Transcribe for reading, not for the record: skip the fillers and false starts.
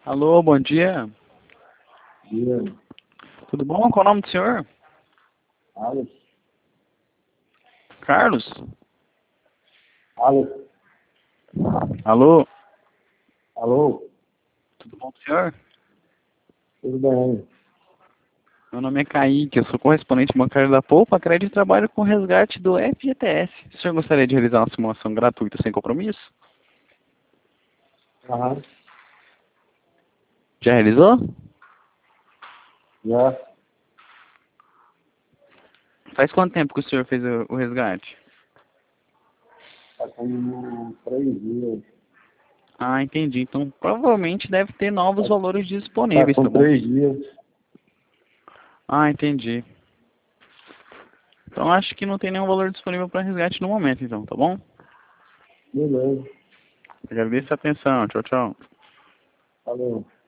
Alô, bom dia. Dia, Tudo bom? Qual é o nome do senhor? Alex, Carlos? Alex, Alô, alô, tudo bom com o senhor? tudo bem? Meu nome é Kaique, eu sou correspondente bancário da Poupa, crédito e trabalho com resgate do FGTS. O senhor gostaria de realizar uma simulação gratuita sem compromisso? Aham, Já realizou? já, Faz quanto tempo que o senhor fez o resgate? tá com 3 dias, Ah, entendi. Então provavelmente deve ter novos tá, valores tá disponíveis, com tá bom? 3 dias, Ah, entendi. Então acho que não tem nenhum valor disponível para resgate no momento, então, tá bom? beleza, Agradeço a atenção. Tchau, tchau. valeu.